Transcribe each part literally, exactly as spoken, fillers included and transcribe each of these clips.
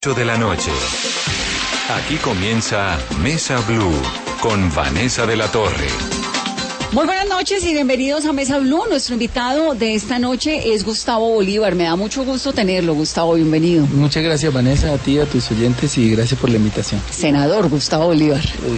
ocho de la noche. Aquí comienza Mesa Blue con Vanessa de la Torre. Muy buenas noches y bienvenidos a Mesa Blue. Nuestro invitado de esta noche es Gustavo Bolívar. Me da mucho gusto tenerlo, Gustavo, bienvenido. Muchas gracias, Vanessa, a ti, a tus oyentes, y gracias por la invitación. Senador Gustavo Bolívar. Uy.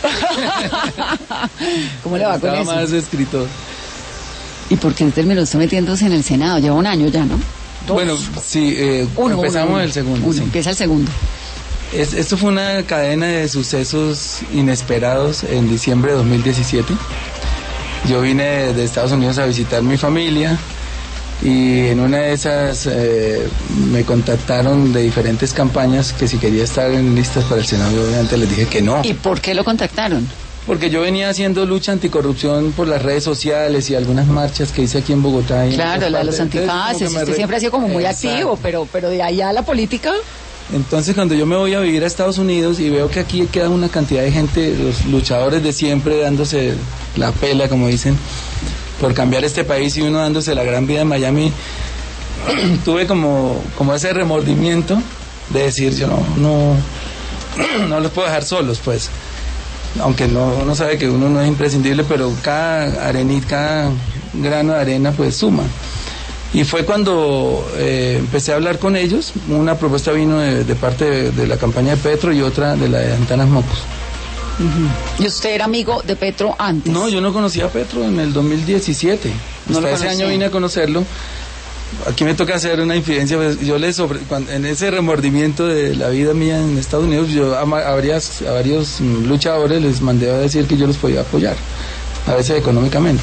¿Cómo le va con eso? Estaba más escritor. ¿Y por qué terminó usted metiéndose en el Senado? Lleva un año ya, ¿no? ¿Dos? Bueno, sí, eh, uno, empezamos uno, el segundo. Uno, sí. Empieza el segundo. Es, esto fue una cadena de sucesos inesperados en diciembre de dos mil diecisiete. Yo vine de, de Estados Unidos a visitar mi familia y en una de esas eh, me contactaron de diferentes campañas que si quería estar en listas para el Senado. Yo obviamente les dije que no. ¿Y por qué lo contactaron? Porque yo venía haciendo lucha anticorrupción por las redes sociales y algunas marchas que hice aquí en Bogotá. Y claro, la de los antifaces. Usted re... siempre ha sido como muy Exacto. activo, pero, pero de allá a la política... Entonces, cuando yo me voy a vivir a Estados Unidos y veo que aquí queda una cantidad de gente, los luchadores de siempre dándose la pela, como dicen, por cambiar este país, y uno dándose la gran vida en Miami, tuve como, como ese remordimiento de decir, yo no, no, no los puedo dejar solos, pues. Aunque no, uno sabe que uno no es imprescindible, pero cada arenita, cada grano de arena, pues suma. Y fue cuando eh, empecé a hablar con ellos. Una propuesta vino de, de parte de, de la campaña de Petro y otra de la de Antanas Mocos. Uh-huh. ¿Y usted era amigo de Petro antes? No, yo no conocía a Petro en el dos mil diecisiete. No Hasta ese año vine a conocerlo. Aquí me toca hacer una infidencia. Pues yo le sobre, cuando, en ese remordimiento de la vida mía en Estados Unidos, yo a, a, varias, a varios luchadores les mandé a decir que yo los podía apoyar, a veces económicamente.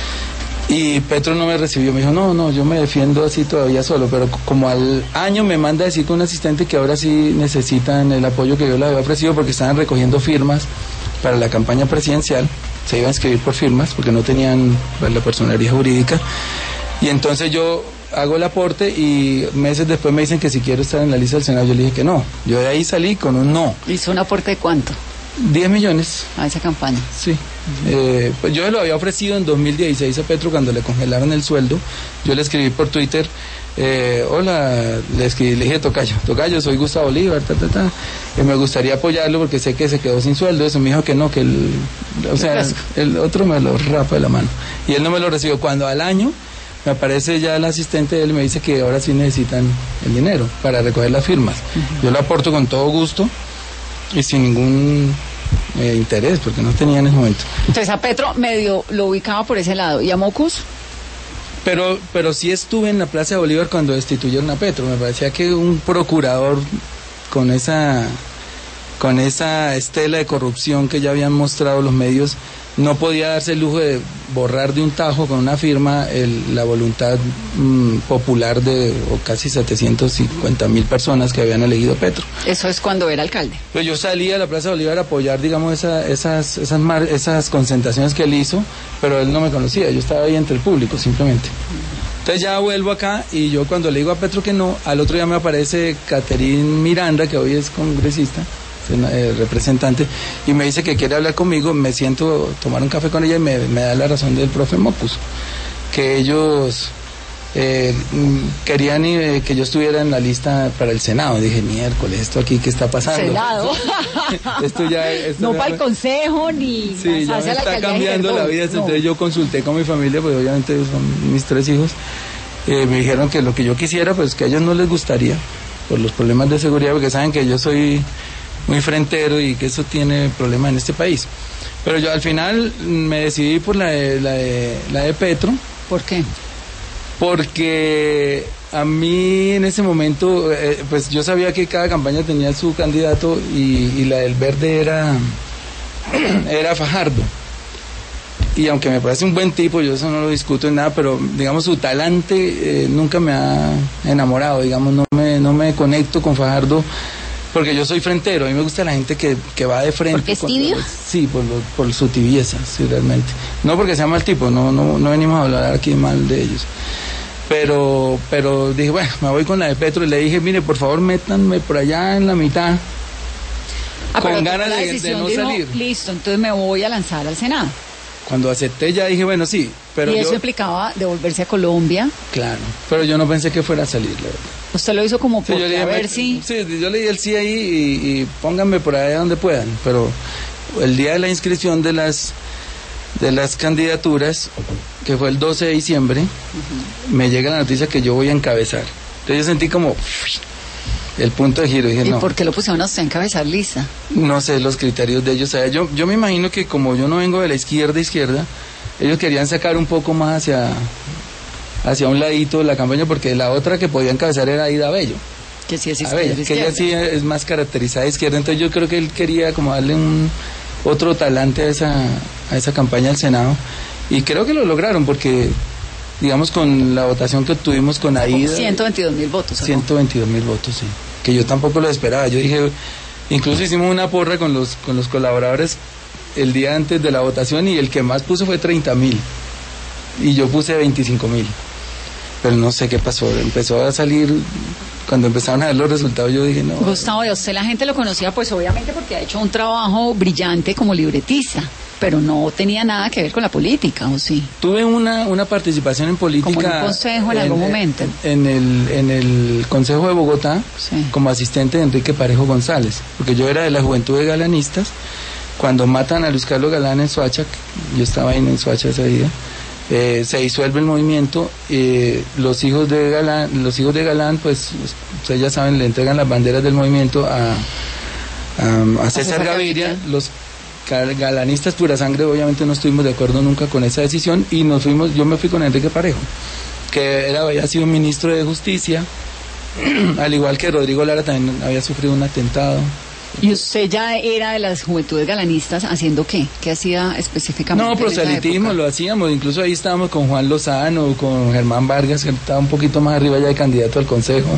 Y Petro no me recibió, me dijo, no, no, yo me defiendo así todavía solo, pero como al año me manda a decir con un asistente que ahora sí necesitan el apoyo que yo le había ofrecido porque estaban recogiendo firmas para la campaña presidencial, se iban a inscribir por firmas porque no tenían pues, la personería jurídica, y entonces yo hago el aporte y meses después me dicen que si quiero estar en la lista del Senado. Yo le dije que no, yo de ahí salí con un no. ¿Hizo un aporte de cuánto? diez millones. A esa campaña. Sí. Eh, pues yo se lo había ofrecido en dos mil dieciséis a Petro cuando le congelaron el sueldo. Yo le escribí por Twitter, eh, hola, le escribí, le dije, Tocayo, Tocayo, soy Gustavo Bolívar, ta, ta, ta, y me gustaría apoyarlo porque sé que se quedó sin sueldo. Eso me dijo que no, que el, o sea, el, el otro me lo rapa de la mano. Y él no me lo recibió. Cuando al año me aparece ya el asistente de él y me dice que ahora sí necesitan el dinero para recoger las firmas. Uh-huh. Yo lo aporto con todo gusto y sin ningún eh, interés, porque no tenía en ese momento. Entonces a Petro medio lo ubicaba por ese lado. ¿Y a Mocus? Pero, pero sí estuve en la Plaza de Bolívar cuando destituyeron a Petro. Me parecía que un procurador con esa, con esa estela de corrupción que ya habían mostrado los medios no podía darse el lujo de borrar de un tajo con una firma el, la voluntad mmm, popular de o casi setecientas cincuenta mil personas que habían elegido a Petro. Eso es cuando era alcalde. Pero yo salí a la Plaza de Bolívar a apoyar, digamos, esa, esas, esas, mar, esas concentraciones que él hizo, pero él no me conocía, yo estaba ahí entre el público simplemente. Entonces ya vuelvo acá y yo cuando le digo a Petro que no, al otro día me aparece Caterín Miranda, que hoy es congresista, Eh, representante, y me dice que quiere hablar conmigo. Me siento a tomar un café con ella y me, me da la razón del profe Mocus, que ellos eh, querían eh, que yo estuviera en la lista para el Senado. Dije, miércoles, esto aquí, ¿qué está pasando? Senado. esto ya esto no ya, para el consejo ni sí, ya me está cambiando la vida. No. Entonces yo consulté con mi familia, pues obviamente son mis tres hijos, eh, me dijeron que lo que yo quisiera, pues que a ellos no les gustaría por los problemas de seguridad, porque saben que yo soy muy frentero y que eso tiene problema en este país. Pero yo al final me decidí por la de, la de, la de Petro. ¿Por qué? Porque a mí en ese momento, eh, pues yo sabía que cada campaña tenía su candidato y, y la del Verde era, era Fajardo. Y aunque me parece un buen tipo, yo eso no lo discuto en nada, pero digamos su talante eh, nunca me ha enamorado, digamos, no me, no me conecto con Fajardo. Porque yo soy frentero, a mí me gusta la gente que, que va de frente. ¿Porque es tibio? Los, sí, por, lo, por su tibieza, sí, realmente. No porque sea mal tipo, no, no, no venimos a hablar aquí mal de ellos. Pero, pero dije, bueno, me voy con la de Petro y le dije, mire, por favor, métanme por allá en la mitad. Ah, con ganas de, de no dijo, salir. Listo, entonces me voy a lanzar al Senado. Cuando acepté ya dije, bueno, sí, Pero y eso yo, implicaba devolverse a Colombia. Claro, pero yo no pensé que fuera a salir, la verdad. Usted lo hizo como Sí, por yo le dije, a ver me- si... sí, yo le di el sí ahí y, y pónganme por allá donde puedan, pero el día de la inscripción de las de las candidaturas, que fue el doce de diciembre, uh-huh, me llega la noticia que yo voy a encabezar. Entonces yo sentí como el punto de giro. Dije, ¿Y no, por qué lo pusieron a usted a encabezar lista? no sé los criterios de ellos. O sea, yo, yo me imagino que como yo no vengo de la izquierda izquierda, ellos querían sacar un poco más hacia hacia un ladito la campaña, porque la otra que podía encabezar era Aida Bello. Que sí es A izquierda, ver, que ella sí es más caracterizada de izquierda, entonces yo creo que él quería como darle un otro talante a esa a esa campaña del Senado, y creo que lo lograron, porque digamos con la votación que obtuvimos con Aida, ciento veintidós mil votos. ¿o no? ciento veintidós mil votos, sí, que yo tampoco lo esperaba. Yo dije, incluso hicimos una porra con los con los colaboradores el día antes de la votación, y el que más puso fue treinta mil y yo puse veinticinco mil, pero no sé qué pasó, empezó a salir. Cuando empezaron a ver los resultados, yo dije, no. Gustavo, y a usted la gente lo conocía, pues obviamente porque ha hecho un trabajo brillante como libretista, pero no tenía nada que ver con la política, ¿o sí? Tuve una, una participación en política. Como en un consejo en, en algún momento. En, en, el, en el Consejo de Bogotá, sí, como asistente de Enrique Parejo González, porque yo era de la Juventud de Galanistas. Cuando matan a Luis Carlos Galán en Soacha, yo estaba ahí en Soacha ese día, eh, se disuelve el movimiento, eh, los hijos de Galán, los hijos de Galán, pues ustedes ya saben, le entregan las banderas del movimiento a, a, a César Gaviria. Los galanistas pura sangre obviamente no estuvimos de acuerdo nunca con esa decisión, y nos fuimos, yo me fui con Enrique Parejo, que era, había sido ministro de Justicia, al igual que Rodrigo Lara, también había sufrido un atentado. ¿Y usted ya era de las Juventudes Galanistas haciendo qué? ¿Qué hacía específicamente? No, proselitismo lo hacíamos, incluso ahí estábamos con Juan Lozano, con Germán Vargas, que estaba un poquito más arriba ya de candidato al Consejo,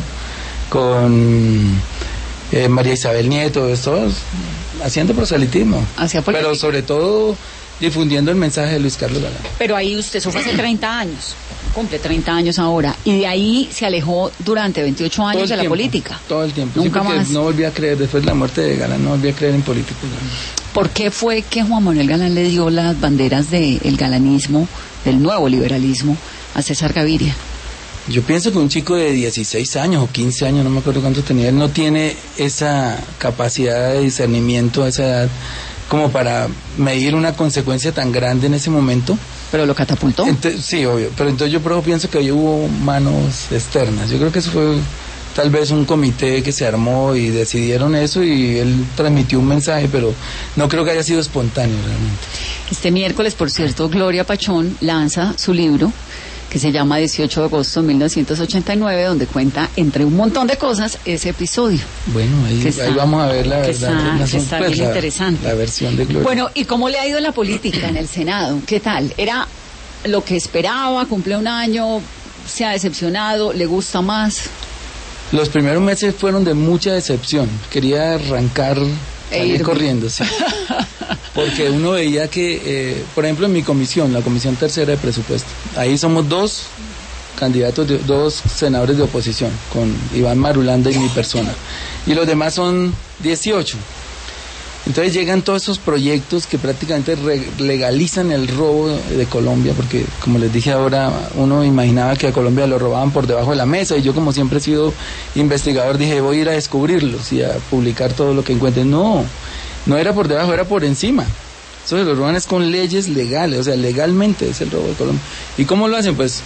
con eh, María Isabel Nieto, todos haciendo proselitismo, pero sobre todo difundiendo el mensaje de Luis Carlos Galán. Pero ahí usted, eso fue hace treinta años, cumple treinta años ahora, y de ahí se alejó durante veintiocho años de la tiempo, política. Todo el tiempo, nunca sí, porque más. No volví a creer, después de la muerte de Galán, no volví a creer en políticos. ¿Por qué fue que Juan Manuel Galán le dio las banderas del galanismo, del nuevo liberalismo, a César Gaviria? Yo pienso que un chico de dieciséis años o quince años, no me acuerdo cuánto tenía, él no tiene esa capacidad de discernimiento a esa edad como para medir una consecuencia tan grande en ese momento. ¿Pero lo catapultó? Entonces, sí, obvio, pero entonces yo por eso pienso que ahí hubo manos externas. Yo creo que eso fue tal vez un comité que se armó y decidieron eso, y él transmitió un mensaje, pero no creo que haya sido espontáneo realmente. Este miércoles, por cierto, Gloria Pachón lanza su libro, que se llama dieciocho de agosto de mil novecientos ochenta y nueve, donde cuenta, entre un montón de cosas, ese episodio. Bueno, ahí, está, ahí vamos a ver la que verdad. Está, la, que está pues, bien la, interesante. La versión de Gloria. Bueno, ¿y cómo le ha ido en la política, en el Senado? ¿Qué tal? ¿Era lo que esperaba? ¿Cumple un año? ¿Se ha decepcionado? ¿Le gusta más? Los primeros meses fueron de mucha decepción. Quería arrancar, salir e corriendo, sí. Porque uno veía que, eh, por ejemplo, en mi comisión, la comisión tercera de presupuesto, ahí somos dos candidatos, de, dos senadores de oposición, con Iván Marulanda y mi persona. Y los demás son dieciocho. Entonces llegan todos esos proyectos que prácticamente legalizan el robo de Colombia, porque como les dije ahora, uno imaginaba que a Colombia lo robaban por debajo de la mesa, y yo, como siempre he sido investigador, dije, voy a ir a descubrirlos y a publicar todo lo que encuentre. No, no era por debajo, era por encima. Eso se lo roban es con leyes legales, o sea, legalmente es el robo de Colombia. ¿Y cómo lo hacen? Pues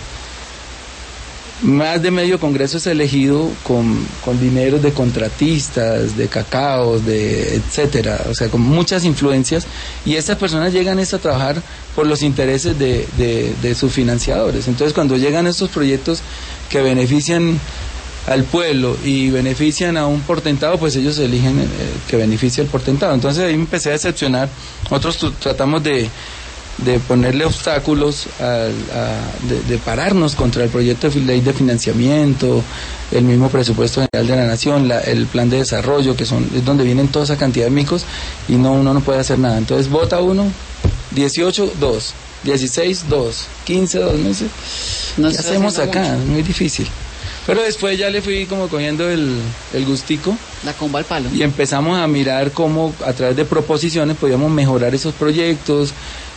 más de medio Congreso es elegido con, con dineros de contratistas, de cacaos, de etcétera, o sea, con muchas influencias, y estas personas llegan a trabajar por los intereses de, de, de sus financiadores. Entonces, cuando llegan estos proyectos que benefician al pueblo y benefician a un portentado, pues ellos eligen eh, que beneficie al portentado. Entonces ahí me empecé a decepcionar. Nosotros tratamos de de ponerle obstáculos, a, a, de, de pararnos contra el proyecto de ley de financiamiento, el mismo presupuesto general de la nación, la, el plan de desarrollo, que son es donde vienen toda esa cantidad de micos, y no uno no puede hacer nada. Entonces vota uno, dieciocho, dos, dieciséis, dos, quince, dos meses. No ¿Qué hacemos acá? Mucho. Es muy difícil. Pero después ya le fui como cogiendo el, el gustico. La comba al palo. Y empezamos a mirar cómo a través de proposiciones podíamos mejorar esos proyectos,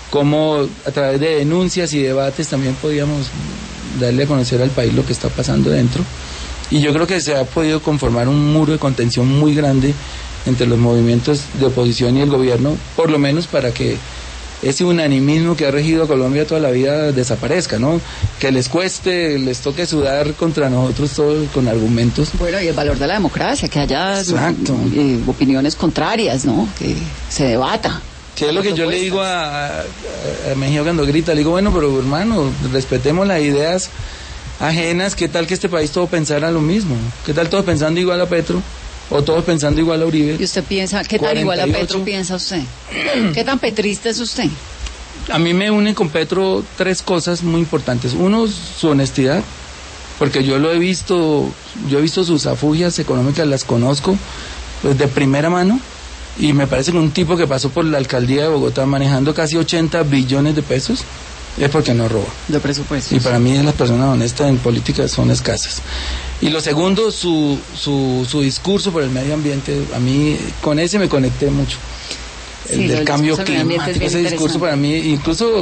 cómo a través de denuncias y debates también podíamos darle a conocer al país lo que está pasando dentro. Y yo creo que se ha podido conformar un muro de contención muy grande entre los movimientos de oposición y el gobierno, por lo menos para que ese unanimismo que ha regido a Colombia toda la vida desaparezca, ¿no? Que les cueste, les toque sudar contra nosotros todos con argumentos. Bueno, y el valor de la democracia, que haya eh, opiniones contrarias, ¿no? Que se debata. Que es lo que yo le digo a, a, a Mejía cuando grita, le digo, bueno, pero hermano, respetemos las ideas ajenas. ¿Qué tal que este país todo pensara lo mismo? ¿Qué tal todos pensando igual a Petro? ¿O todos pensando igual a Uribe? ¿Y usted piensa, qué tan igual a Petro piensa usted? ¿Qué tan petrista es usted? A mí me unen con Petro tres cosas muy importantes. Uno, su honestidad, porque yo lo he visto, yo he visto sus afugias económicas, las conozco pues, de primera mano, y me parece que un tipo que pasó por la alcaldía de Bogotá manejando casi ochenta billones de pesos, es porque no roba. De presupuesto. Y para mí las personas honestas en política son escasas. Y lo segundo, su, su, su discurso por el medio ambiente, a mí con ese me conecté mucho. El sí, del cambio climático, ese discurso para mí, incluso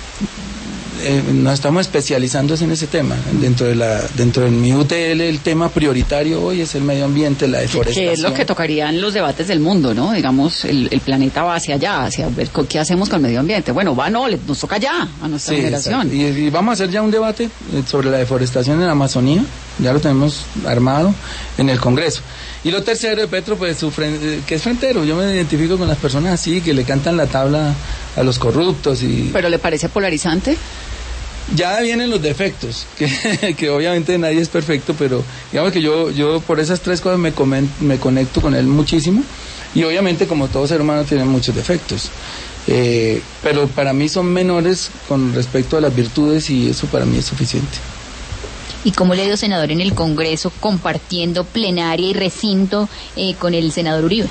eh, nos estamos especializando en ese tema. Dentro de la dentro de mi U T L el tema prioritario hoy es el medio ambiente, la deforestación. Que es lo que tocarían los debates del mundo, ¿no? Digamos, el, el planeta va hacia allá, hacia ver qué hacemos con el medio ambiente. Bueno, va, no, nos toca ya a nuestra sí, generación. Y, y vamos a hacer ya un debate sobre la deforestación en la Amazonía, ya lo tenemos armado en el Congreso. Y lo tercero de Petro, pues, su fren- que es frentero. Yo me identifico con las personas así, que le cantan la tabla a los corruptos. Y ¿pero le parece polarizante? Ya vienen los defectos, que, que obviamente nadie es perfecto, pero digamos que yo yo por esas tres cosas me, comen, me conecto con él muchísimo, y obviamente como todo ser humano tiene muchos defectos, eh, pero para mí son menores con respecto a las virtudes, y eso para mí es suficiente. ¿Y cómo le ha ido, senador, en el Congreso compartiendo plenaria y recinto eh, con el senador Uribe?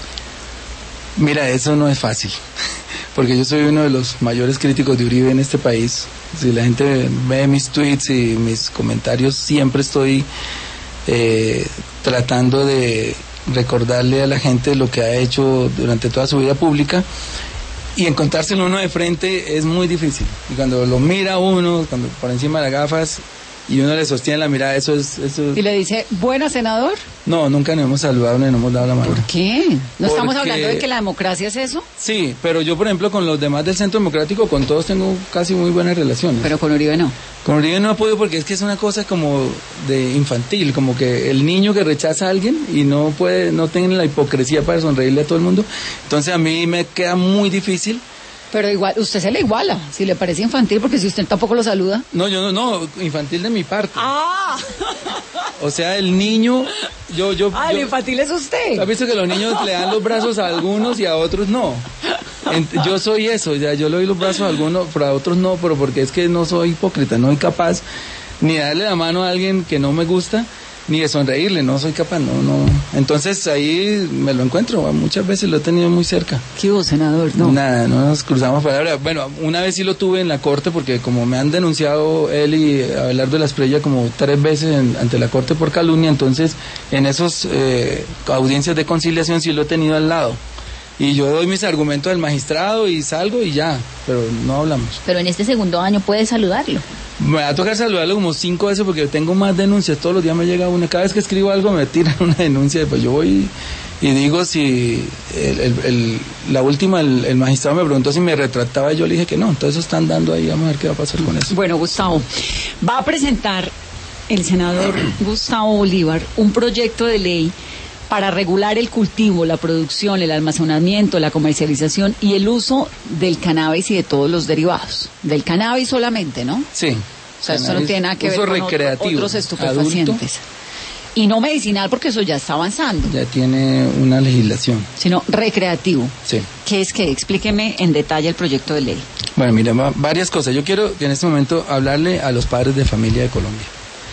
Mira, eso no es fácil, porque yo soy uno de los mayores críticos de Uribe en este país. Si la gente ve mis tweets y mis comentarios, siempre estoy eh, tratando de recordarle a la gente lo que ha hecho durante toda su vida pública, y encontrárselo uno de frente es muy difícil. Y cuando lo mira uno, cuando por encima de las gafas, y uno le sostiene la mirada, eso es... Eso es... ¿Y le dice, buena, senador? No, nunca nos hemos saludado ni nos hemos dado la mano. ¿Por qué? ¿No Porque... estamos hablando de que la democracia es eso? Sí, pero yo, por ejemplo, con los demás del Centro Democrático, con todos tengo casi muy buenas relaciones. Pero con Uribe no. Con Uribe no he podido, porque es que es una cosa como de infantil, como que el niño que rechaza a alguien y no puede, no tiene la hipocresía para sonreírle a todo el mundo. Entonces a mí me queda muy difícil. Pero igual, usted se le iguala, si le parece infantil, porque si usted tampoco lo saluda. No, yo no, no, infantil de mi parte. ¡Ah! O sea, el niño, yo, yo... Ah, yo, el infantil es usted. ¿Has visto que los niños le dan los brazos a algunos y a otros no? En, yo soy eso, ya yo le doy los brazos a algunos, pero a otros no, pero porque es que no soy hipócrita, no soy capaz ni de darle la mano a alguien que no me gusta, ni de sonreírle, no soy capaz, no, no. Entonces ahí me lo encuentro, muchas veces lo he tenido muy cerca. ¿Qué hubo, senador? No. Nada, no nos cruzamos palabras. Bueno, una vez sí lo tuve en la corte, porque como me han denunciado él y Abelardo de la Espriella como tres veces en, ante la corte por calumnia, entonces en esos eh, audiencias de conciliación sí lo he tenido al lado. Y yo doy mis argumentos al magistrado y salgo y ya, pero no hablamos. Pero en este segundo año puede saludarlo. Me va a tocar saludarlo como cinco veces, porque tengo más denuncias, todos los días me llega una, cada vez que escribo algo me tiran una denuncia, pues yo voy y digo si, el, el, el, la última, el, el magistrado me preguntó si me retrataba y yo le dije que no, entonces eso están dando ahí, vamos a ver qué va a pasar con eso. Bueno, Gustavo, va a presentar el senador Gustavo Bolívar un proyecto de ley para regular el cultivo, la producción, el almacenamiento, la comercialización y el uso del cannabis y de todos los derivados. Del cannabis solamente, ¿no? Sí. O sea, esto no tiene nada que ver con recreativo, otros estupefacientes. Adulto. Y no medicinal, porque eso ya está avanzando. Ya tiene una legislación. Sino recreativo. Sí. ¿Qué es qué? Explíqueme en detalle el proyecto de ley. Bueno, mira, varias cosas. Yo quiero en este momento hablarle a los padres de familia de Colombia.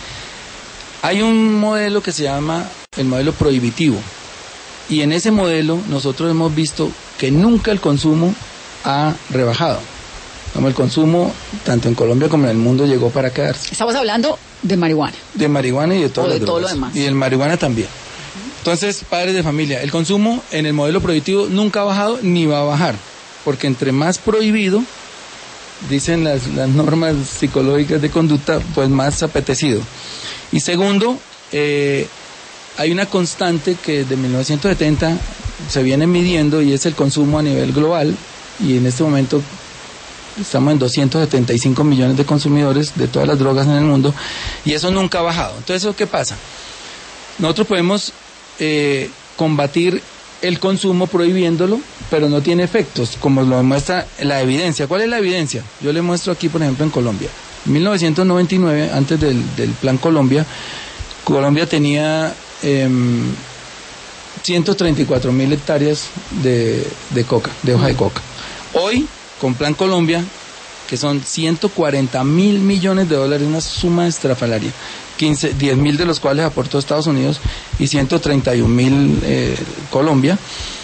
Hay un modelo que se llama el modelo prohibitivo, y en ese modelo nosotros hemos visto que nunca el consumo ha rebajado. Como el consumo, tanto en Colombia como en el mundo, llegó para quedarse. Estamos hablando de marihuana. De marihuana y de todo, o de todo lo demás. Y del marihuana también. Entonces, padres de familia, el consumo en el modelo prohibitivo nunca ha bajado ni va a bajar, porque entre más prohibido, dicen las, las normas psicológicas de conducta, pues más apetecido. Y segundo, eh, hay una constante que desde mil novecientos setenta se viene midiendo y es el consumo a nivel global, y en este momento estamos en doscientos setenta y cinco millones de consumidores de todas las drogas en el mundo, y eso nunca ha bajado. Entonces, ¿eso qué pasa? Nosotros podemos eh, combatir el consumo prohibiéndolo, pero no tiene efectos, como lo demuestra la evidencia. ¿Cuál es la evidencia? Yo le muestro aquí, por ejemplo, en Colombia. En mil novecientos noventa y nueve, antes del, del Plan Colombia, Colombia tenía eh, ciento treinta y cuatro mil hectáreas de, de coca, de hoja de coca. Hoy, con Plan Colombia, que son ciento cuarenta mil millones de dólares, una suma estrafalaria, quince, diez mil de los cuales aportó Estados Unidos y ciento treinta y un mil eh, Colombia.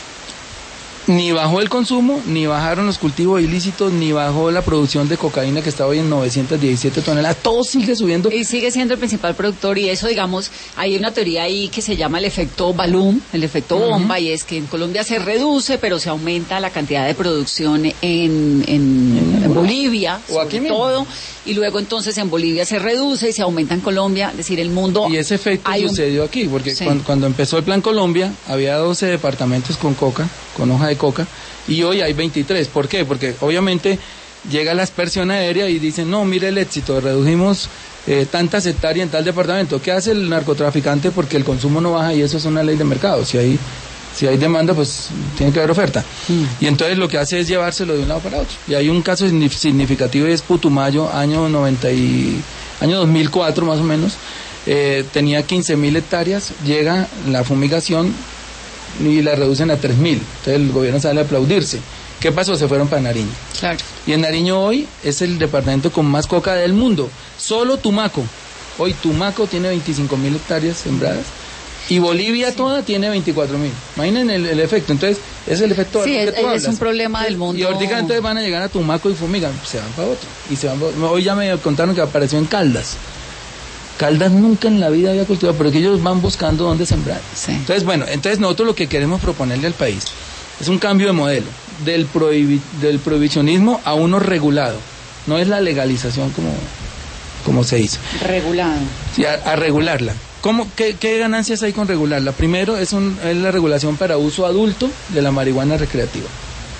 Ni bajó el consumo, ni bajaron los cultivos ilícitos, ni bajó la producción de cocaína, que está hoy en novecientos diecisiete toneladas. Todo sigue subiendo. Y sigue siendo el principal productor, y eso, digamos, hay una teoría ahí que se llama el efecto balloon, el efecto bomba, uh-huh. y es que en Colombia se reduce, pero se aumenta la cantidad de producción en, en, en, en Bolivia, o aquí sobre todo, y luego entonces en Bolivia se reduce y se aumenta en Colombia, es decir, el mundo... Y ese efecto sucedió un... aquí, porque sí. cuando, cuando empezó el Plan Colombia, había doce departamentos con coca, con hoja de coca, y hoy hay veintitrés. ¿Por qué? Porque obviamente llega la aspersión aérea y dicen, no, mire el éxito, redujimos eh, tantas hectáreas en tal departamento. ¿Qué hace el narcotraficante? Porque el consumo no baja, y eso es una ley de mercado. Si hay, si hay demanda, pues tiene que haber oferta. Mm. Y entonces lo que hace es llevárselo de un lado para otro. Y hay un caso significativo, y es Putumayo, año noventa y, año dos mil cuatro más o menos, eh, tenía quince mil hectáreas, llega la fumigación y la reducen a tres mil. Entonces el gobierno sale a aplaudirse. ¿Qué pasó? Se fueron para Nariño. Claro. Y en Nariño hoy es el departamento con más coca del mundo. Solo Tumaco. Hoy Tumaco tiene veinticinco mil hectáreas sembradas. Y Bolivia sí. toda tiene veinticuatro mil. Imaginen el, el efecto. Entonces, es el efecto sí, que es, tú hablas. Es un problema del mundo. Y ahorita entonces van a llegar a Tumaco y fumigan. Se van para otro. Y se van para... Hoy ya me contaron que apareció en Caldas. Caldas nunca en la vida había cultivado, pero que ellos van buscando dónde sembrar. Sí. Entonces, bueno, entonces nosotros lo que queremos proponerle al país es un cambio de modelo, del, prohibi- del prohibicionismo a uno regulado. No es la legalización como, como se hizo. Regulado. Sí, a, a regularla. ¿Cómo, qué, ¿Qué ganancias hay con regularla? Primero, es, un, es la regulación para uso adulto de la marihuana recreativa.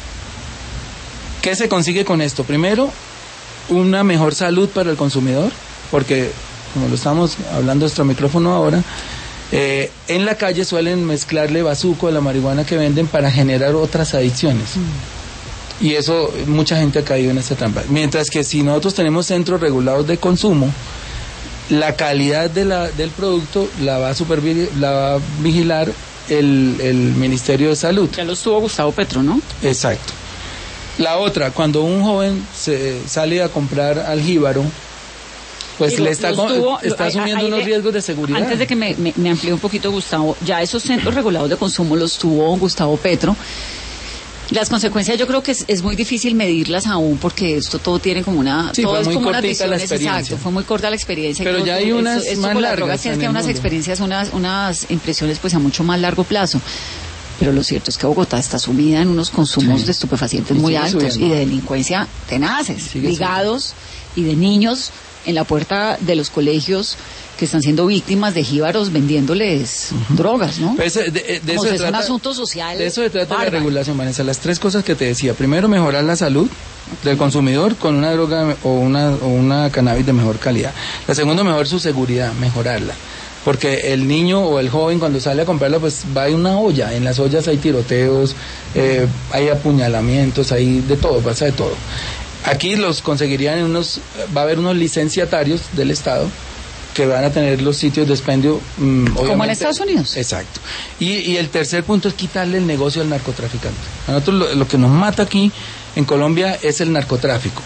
¿Qué se consigue con esto? Primero, una mejor salud para el consumidor, porque... como lo estamos hablando nuestro micrófono ahora, eh, en la calle suelen mezclarle bazuco a la marihuana que venden para generar otras adicciones. Mm. Y eso, mucha gente ha caído en esta trampa. Mientras que si nosotros tenemos centros regulados de consumo, la calidad de la, del producto la va a supervi- la va a vigilar el, el Ministerio de Salud. Ya lo estuvo Gustavo Petro, ¿no? Exacto. La otra, cuando un joven se sale a comprar aljíbaro, pues Digo, le está, tuvo, está asumiendo ahí, unos le, riesgos de seguridad. Antes de que me, me, me amplíe un poquito, Gustavo, ya esos centros regulados de consumo los tuvo Gustavo Petro. Las consecuencias yo creo que es, es muy difícil medirlas aún, porque esto todo tiene como una... Sí, todo fue es muy como cortita la experiencia. Exacto, fue muy corta la experiencia. Pero ya hay unas esto, más esto largas. Drogas tienes que unas mundo. experiencias, unas, unas impresiones pues a mucho más largo plazo. Pero lo cierto es que Bogotá está sumida en unos consumos sí. de estupefacientes y muy altos subiendo. Y de delincuencia tenaces, sigue ligados, subiendo. Y de niños en la puerta de los colegios que están siendo víctimas de jíbaros vendiéndoles uh-huh. drogas, ¿no? Pues de, de, de eso es trata, un asunto social. De eso se trata bárbaro. La regulación, Vanessa. Las tres cosas que te decía. Primero, mejorar la salud okay. del consumidor con una droga o una, o una cannabis de mejor calidad. La segunda, mejorar su seguridad, mejorarla. Porque el niño o el joven cuando sale a comprarla, pues va a una olla. En las ollas hay tiroteos, eh, hay apuñalamientos, hay de todo, pasa de todo. Aquí los conseguirían en unos, va a haber unos licenciatarios del Estado que van a tener los sitios de expendio. Mmm, como en Estados Unidos. Exacto. Y, y el tercer punto es quitarle el negocio al narcotraficante. A nosotros lo, lo que nos mata aquí en Colombia es el narcotráfico.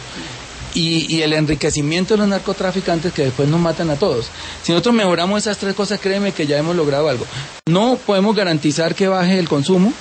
Y, y el enriquecimiento de los narcotraficantes que después nos matan a todos. Si nosotros mejoramos esas tres cosas, créeme que ya hemos logrado algo. No podemos garantizar que baje el consumo.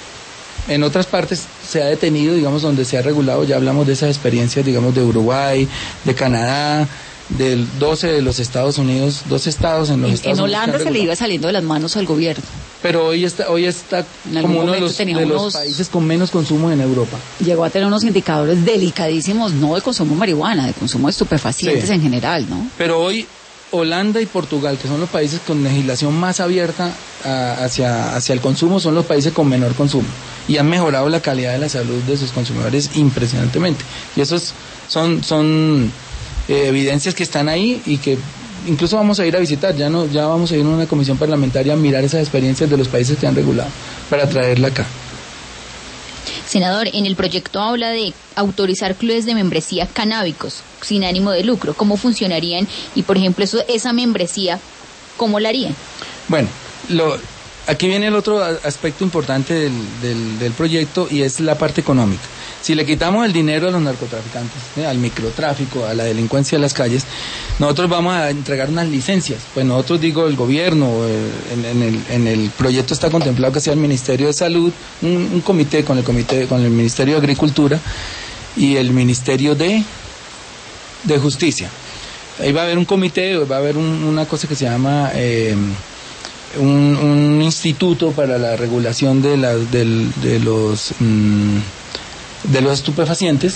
En otras partes se ha detenido, digamos, donde se ha regulado, ya hablamos de esas experiencias, digamos, de Uruguay, de Canadá, del doce de los Estados Unidos, doce estados en los En, Estados en Unidos. Holanda se le iba saliendo de las manos al gobierno. Pero hoy está, hoy está como uno de los, de unos, los países con menos consumo en Europa. Llegó a tener unos indicadores delicadísimos, no de consumo de marihuana, de consumo de estupefacientes sí. en general, ¿no? Pero hoy Holanda y Portugal, que son los países con legislación más abierta a, hacia, hacia el consumo, son los países con menor consumo. Y han mejorado la calidad de la salud de sus consumidores impresionantemente. Y esos son, son eh, evidencias que están ahí y que incluso vamos a ir a visitar, ya no, ya vamos a ir a una comisión parlamentaria a mirar esas experiencias de los países que han regulado para traerla acá. Senador, en el proyecto habla de autorizar clubes de membresía canábicos sin ánimo de lucro. ¿Cómo funcionarían? Y, por ejemplo, eso, esa membresía, ¿cómo la harían? Bueno, lo, aquí viene el otro aspecto importante del, del, del proyecto y es la parte económica. Si le quitamos el dinero a los narcotraficantes, ¿eh? al microtráfico, a la delincuencia de las calles, nosotros vamos a entregar unas licencias. Pues nosotros, digo, el gobierno, eh, en, en, el, en el proyecto está contemplado que sea el Ministerio de Salud, un, un comité con el comité con el Ministerio de Agricultura y el Ministerio de, de Justicia. Ahí va a haber un comité, va a haber un, una cosa que se llama eh, un, un instituto para la regulación de, la, del, de los... Mmm, de los estupefacientes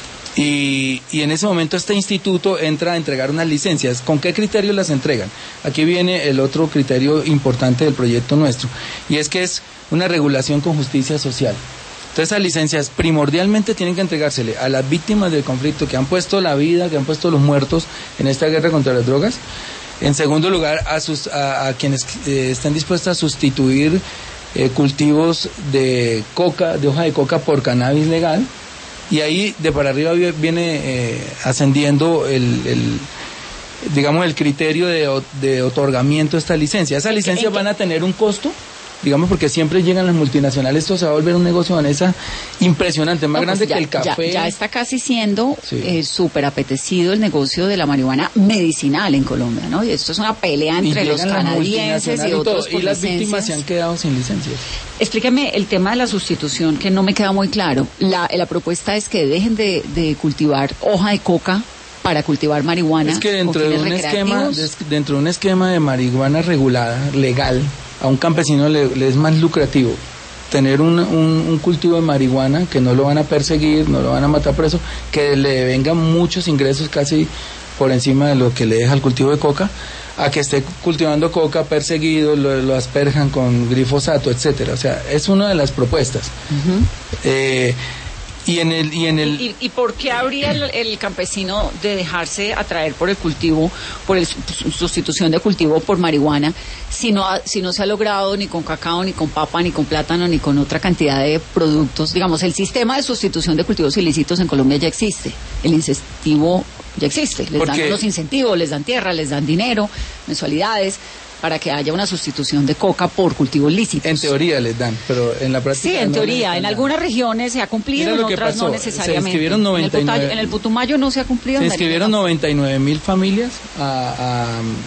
y, y en ese momento este instituto entra a entregar unas licencias. ¿Con qué criterio las entregan? Aquí viene el otro criterio importante del proyecto nuestro y es que es una regulación con justicia social. Entonces esas licencias primordialmente tienen que entregársele a las víctimas del conflicto que han puesto la vida, que han puesto los muertos en esta guerra contra las drogas. En segundo lugar, a, sus, a, a quienes eh, estén dispuestos a sustituir Eh, cultivos de coca, de hoja de coca por cannabis legal, y ahí de para arriba viene eh, ascendiendo el, el digamos el criterio de, de otorgamiento de esta licencia. Esas licencias van a tener un costo, digamos, porque siempre llegan las multinacionales, esto se va a volver un negocio, Vanessa, impresionante, más no, grande pues ya, que el café. Ya, ya está casi siendo sí. eh, súper apetecido el negocio de la marihuana medicinal en Colombia, ¿no? Y esto es una pelea entre los canadienses y otros y, y las víctimas se han quedado sin licencias. Explíqueme el tema de la sustitución, que no me queda muy claro. La, la propuesta es que dejen de, de cultivar hoja de coca para cultivar marihuana. Es que dentro de un esquema, dentro de un esquema de marihuana regulada, legal, a un campesino le, le es más lucrativo tener un, un, un cultivo de marihuana que no lo van a perseguir, no lo van a matar preso, que le vengan muchos ingresos casi por encima de lo que le deja el cultivo de coca, a que esté cultivando coca perseguido, lo, lo asperjan con glifosato, etcétera. O sea, es una de las propuestas. Uh-huh. eh, Y en el y en el ¿Y, y por qué habría el, el campesino de dejarse atraer por el cultivo, por el sustitución de cultivo por marihuana, si no ha, si no se ha logrado ni con cacao, ni con papa, ni con plátano, ni con otra cantidad de productos? Digamos, el sistema de sustitución de cultivos ilícitos en Colombia ya existe, el incentivo ya existe, les dan unos incentivos, les dan tierra, les dan dinero, mensualidades, para que haya una sustitución de coca por cultivos lícitos. En teoría les dan, pero en la práctica sí, en no teoría, en algunas regiones se ha cumplido, en otras no necesariamente. Se inscribieron noventa y nueve, en, el Putumayo, en el Putumayo no se ha cumplido. Se inscribieron noventa y nueve mil familias a,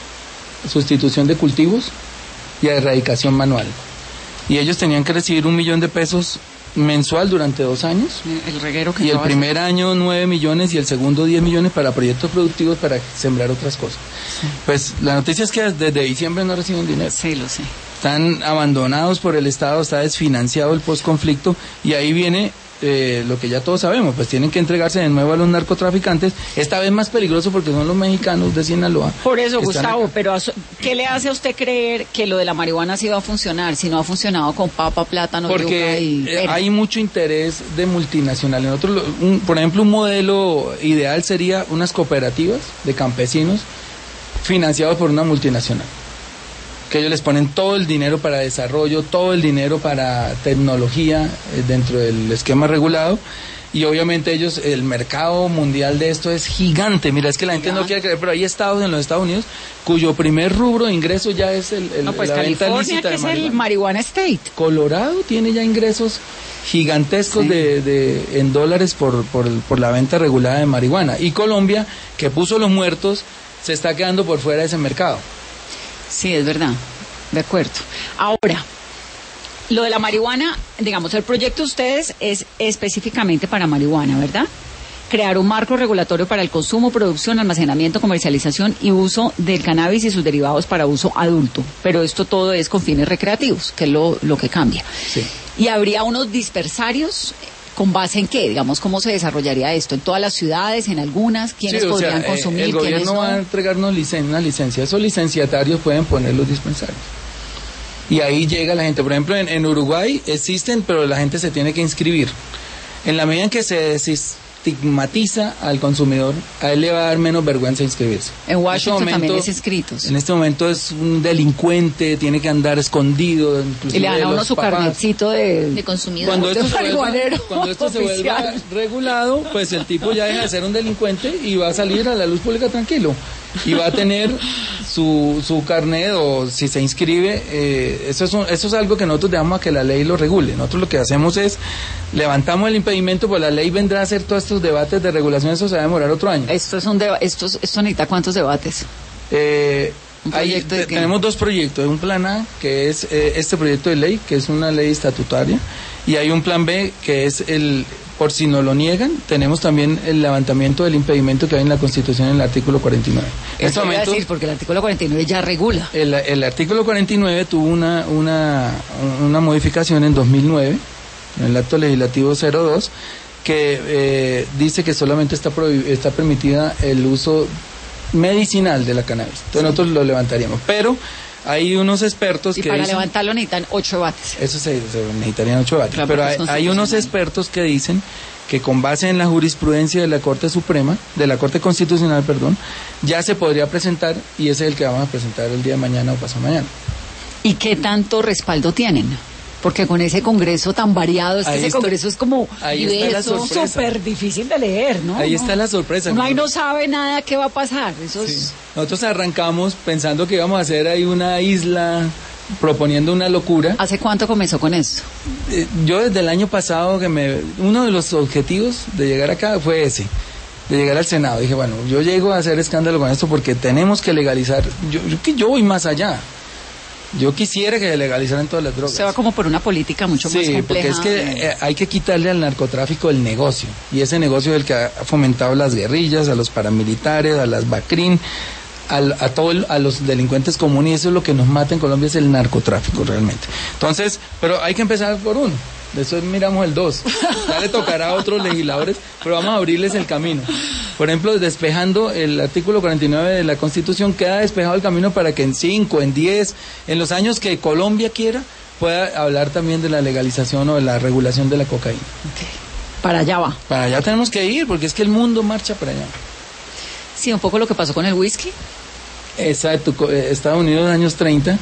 a sustitución de cultivos y a erradicación manual. Y ellos tenían que recibir un millón de pesos mensual durante dos años. El reguero que y el primer año nueve millones y el segundo diez millones para proyectos productivos para sembrar otras cosas. Sí. Pues la noticia es que desde diciembre no reciben dinero. Sí, lo sé. Están abandonados por el Estado, está desfinanciado el postconflicto y ahí viene eh, lo que ya todos sabemos, pues tienen que entregarse de nuevo a los narcotraficantes, esta vez más peligroso porque son los mexicanos de Sinaloa. Por eso, Gustavo, pero ¿qué le hace a usted creer que lo de la marihuana sí va a funcionar si no ha funcionado con papa, plátano, porque yuca y hay mucho interés de multinacionales. Nosotros, un, por ejemplo, un modelo ideal sería unas cooperativas de campesinos financiados por una multinacional, que ellos les ponen todo el dinero para desarrollo, todo el dinero para tecnología eh, dentro del esquema regulado, y obviamente ellos, el mercado mundial de esto es gigante. Mira, es que la gente no quiere creer, pero hay estados en los Estados Unidos cuyo primer rubro de ingreso ya es el, el no, pues la California, venta lícita que de es marihuana. el marihuana state. Colorado tiene ya ingresos gigantescos sí. de, de en dólares por, por, por la venta regulada de marihuana, y Colombia, que puso los muertos, se está quedando por fuera de ese mercado. Sí, es verdad, de acuerdo. Ahora, lo de la marihuana, digamos, el proyecto de ustedes es específicamente para marihuana, ¿verdad? crear un marco regulatorio para el consumo, producción, almacenamiento, comercialización y uso del cannabis y sus derivados para uso adulto. Pero esto todo es con fines recreativos, que es lo, lo que cambia. Sí. Y habría unos dispersarios. ¿Con base en qué? Digamos, ¿cómo se desarrollaría esto? ¿En todas las ciudades? ¿En algunas? ¿Quiénes Sí, o podrían sea, consumir? El ¿quiénes gobierno no? va a entregarnos licen una licencia. Esos licenciatarios pueden poner los dispensarios. Y ahí llega la gente. Por ejemplo, en, en Uruguay existen, pero la gente se tiene que inscribir. En la medida en que se desestigmatiza al consumidor, a él le va a dar menos vergüenza inscribirse. En Washington en este momento, también es inscritos. En este momento es un delincuente, tiene que andar escondido. Y le dan a uno su papás. carnetcito de, de consumidor. Cuando esto, de se vuelva, marihuanero cuando esto se vuelva oficial. regulado, pues el tipo ya deja de ser un delincuente y va a salir a la luz pública tranquilo. Y va a tener su, su carnet, o si se inscribe, eh, eso, es un, eso es algo que nosotros dejamos a que la ley lo regule. Nosotros lo que hacemos es, levantamos el impedimento, pues la ley vendrá a hacer todos estos debates de regulación, eso se va a demorar otro año. Esto es un deba- esto, esto necesita ¿cuántos debates? Eh, ¿Un hay- proyecto de te- qué? tenemos dos proyectos, un plan A, que es eh, este proyecto de ley, que es una ley estatutaria, y hay un plan B, que es el, por si no lo niegan, tenemos también el levantamiento del impedimento que hay en la Constitución en el artículo cuarenta y nueve. En este Eso iba a momento, decir, porque el artículo cuarenta y nueve ya regula. el, el artículo cuarenta y nueve tuvo una, una, una modificación en dos mil nueve, en el acto legislativo cero dos, que eh, dice que solamente está, prohib- está permitida el uso medicinal de la cannabis. Entonces Sí. nosotros lo levantaríamos. Pero hay unos expertos Y que para dicen, levantarlo necesitan ocho debates. eso se, se necesitarían ocho debates. Claro, Pero porque hay, es hay unos constitucional. expertos que dicen que con base en la jurisprudencia de la Corte Suprema, de la Corte Constitucional, perdón, ya se podría presentar, y ese es el que vamos a presentar el día de mañana o pasado mañana. ¿Y qué tanto respaldo tienen? Porque con ese congreso tan variado, es que Ahí ese está- congreso es como ahí está la diverso, sorpresa. súper difícil de leer, ¿no? Ahí No. está la sorpresa. Uno ahí no sabe nada qué va a pasar. Eso Sí. es... Nosotros arrancamos pensando que íbamos a hacer ahí una isla, proponiendo una locura. ¿Hace cuánto comenzó con esto? Eh, yo desde el año pasado, que me uno de los objetivos de llegar acá fue ese, de llegar al Senado. Dije, bueno, yo llego a hacer escándalo con esto porque tenemos que legalizar. Yo, yo, que yo voy más allá. Yo quisiera que se legalizaran todas las drogas. Se va como por una política mucho más Sí, compleja. porque es que eh, hay que quitarle al narcotráfico el negocio. Y ese negocio es el que ha fomentado las guerrillas, a los paramilitares, a las BACRIN, al, a todo el- a los delincuentes comunes. Y eso es lo que nos mata en Colombia, es el narcotráfico realmente. Entonces, pero hay que empezar por uno. Después miramos el dos. Ya le tocará a otros legisladores, pero vamos a abrirles el camino. Por ejemplo, despejando el artículo cuarenta y nueve de la Constitución, queda despejado el camino para que en cinco, en diez, en los años que Colombia quiera, pueda hablar también de la legalización o de la regulación de la cocaína. Ok. Para allá va. Para allá tenemos que ir, porque es que el mundo marcha para allá. Sí, un poco lo que pasó con el whisky, Exacto, co- eh, Estados Unidos en los años treinta.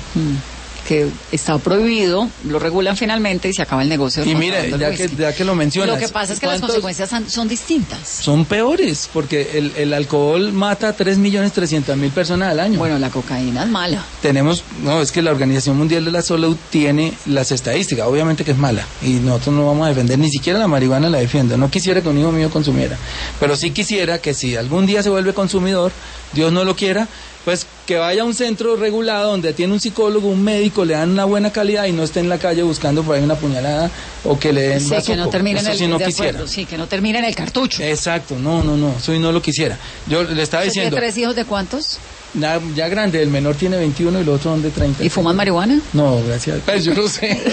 que está prohibido, lo regulan finalmente y se acaba el negocio. del Y mire, control del ya que, whisky. ya que lo mencionas. Lo que pasa es que las ¿cuántos consecuencias son, son distintas. son peores? Porque el, el alcohol mata a tres millones trescientas mil personas al año. Bueno, la cocaína es mala. Tenemos, no, es que la Organización Mundial de la Salud tiene las estadísticas, obviamente que es mala, y nosotros no vamos a defender, ni siquiera la marihuana la defiendo, no quisiera que un hijo mío consumiera, pero sí quisiera que si algún día se vuelve consumidor, Dios no lo quiera, pues que vaya a un centro regulado donde tiene un psicólogo, un médico, le dan una buena calidad y no esté en la calle buscando por ahí una puñalada o que le den Sí, que bazuco. no termine en Eso el, sí no de quisiera. acuerdo, sí, que no termine en el cartucho. Exacto, no, no, no, eso sí no lo quisiera. Yo le estaba ¿Usted tiene diciendo, tres hijos de cuántos? ya, ya grande, el menor tiene veintiuno y los otros son de treinta. ¿Y fuman marihuana? No, gracias. Pues yo no sé.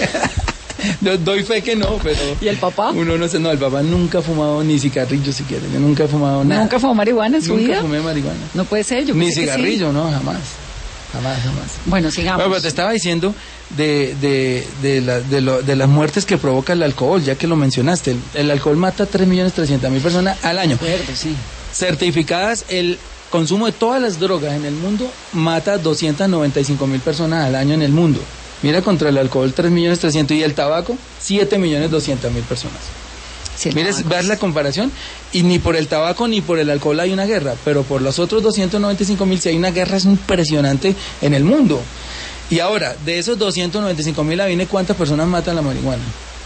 Do- Doy fe que no, pero... ¿Y el papá? Uno no sé, no, el papá nunca ha fumado ni cigarrillo siquiera. Yo nunca he fumado nada. ¿Nunca fumó marihuana en su Nunca vida? fumé marihuana. No puede ser, yo Ni pensé que sí. cigarrillo, no, jamás. Jamás, jamás. Bueno, sigamos. Bueno, pero te estaba diciendo de, de, de, la- de, lo- de las muertes que provoca el alcohol, ya que lo mencionaste. El, el alcohol mata a tres millones trescientas mil personas al año. De acuerdo, sí. Certificadas, el consumo de todas las drogas en el mundo mata a doscientas noventa y cinco mil personas al año en el mundo. Mira, contra el alcohol tres millones trescientos y el tabaco siete millones doscientas mil personas. Sí, Mires, no, veas la comparación, y ni por el tabaco ni por el alcohol hay una guerra, pero por los otros doscientos noventa y cinco mil, si hay una guerra, es impresionante en el mundo. Y ahora, de esos doscientos noventa y cinco mil, ¿viene cuántas personas matan la marihuana?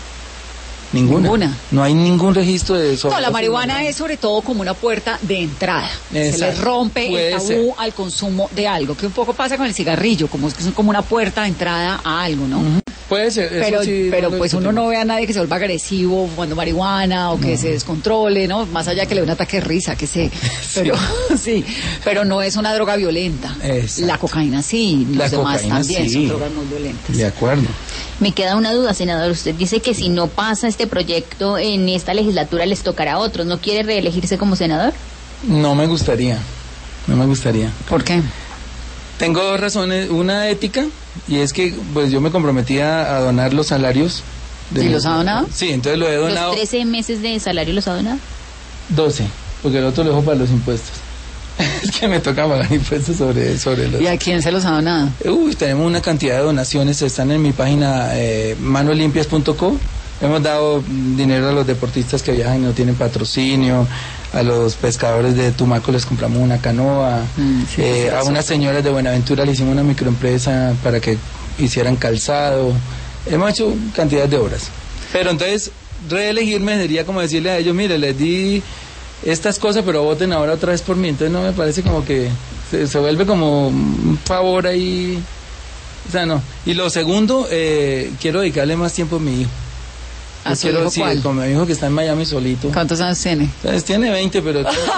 Ninguna. Ninguna. No hay ningún registro de eso. No, la marihuana es sobre todo como una puerta de entrada. Se le Exacto. rompe Puede el tabú ser. al consumo de algo, que un poco pasa con el cigarrillo, como es que son como una puerta de entrada a algo, ¿no? Ujú. Puede ser, eso Pero, sí, pero no lo pues uno discutimos. no ve a nadie que se vuelva agresivo cuando marihuana o que No. se descontrole, ¿no? Más allá que le dé un ataque de risa, que sé. Pero sí, pero no es una droga violenta. Exacto. La cocaína sí, los La demás cocaína también sí. son drogas muy violentas. De acuerdo. Me queda una duda, senador. Usted dice que si no pasa este proyecto en esta legislatura les tocará a otros. ¿No quiere reelegirse como senador? No me gustaría, no me gustaría. ¿Por qué? Tengo dos razones, una ética, y es que pues yo me comprometía a donar los salarios. ¿Y los ha donado? Sí, entonces lo he donado. ¿Los trece meses de salario los ha donado? doce, porque el otro lo dejo para los impuestos. Es que me toca pagar impuestos sobre, sobre los... ¿Y a quién se los ha donado? Uy, tenemos una cantidad de donaciones, están en mi página eh, manolimpias punto co. Hemos dado dinero a los deportistas que viajan y no tienen patrocinio, a los pescadores de Tumaco les compramos una canoa, Mm, sí, eh, sí, a eso. unas señoras de Buenaventura le hicimos una microempresa para que hicieran calzado. Hemos hecho cantidad de obras. Pero entonces, reelegirme sería como decirle a ellos, mire, les di estas cosas, pero voten ahora otra vez por mí. Entonces no me parece como que se, se vuelve como un favor ahí. O sea, no. Y lo segundo, eh, quiero dedicarle más tiempo a mi hijo. ¿A Yo su quiero, hijo sí, cuál? con mi hijo que está en Miami solito. ¿Cuántos años tiene? Entonces, tiene veinte, pero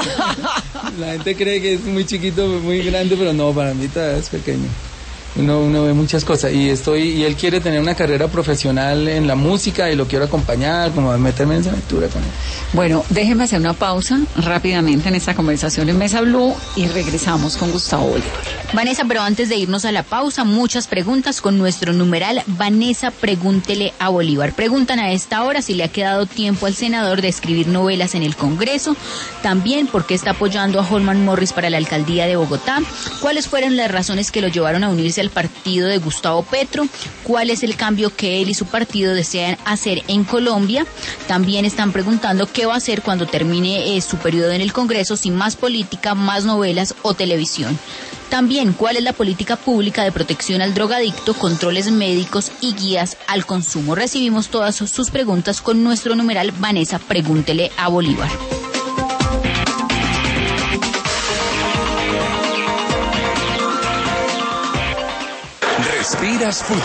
la gente cree que es muy chiquito, muy grande, pero no, para mí todavía es pequeño. Uno, uno ve muchas cosas y estoy y él quiere tener una carrera profesional en la música y lo quiero acompañar, como meterme en esa aventura con él. Bueno, déjenme hacer una pausa rápidamente en esta conversación en Mesa Blue y regresamos con Gustavo Bolívar. Vanessa, pero antes de irnos a la pausa, muchas preguntas con nuestro numeral Vanessa, pregúntele a Bolívar. Preguntan a esta hora si le ha quedado tiempo al senador de escribir novelas en el Congreso, también por qué está apoyando a Holman Morris para la alcaldía de Bogotá, cuáles fueron las razones que lo llevaron a unirse al partido de Gustavo Petro, cuál es el cambio que él y su partido desean hacer en Colombia. También están preguntando qué va a hacer cuando termine eh, su periodo en el Congreso, sin más política, más novelas o televisión. También, ¿cuál es la política pública de protección al drogadicto, controles médicos y guías al consumo? Recibimos todas sus preguntas con nuestro numeral Vanessa, pregúntele a Bolívar. Respiras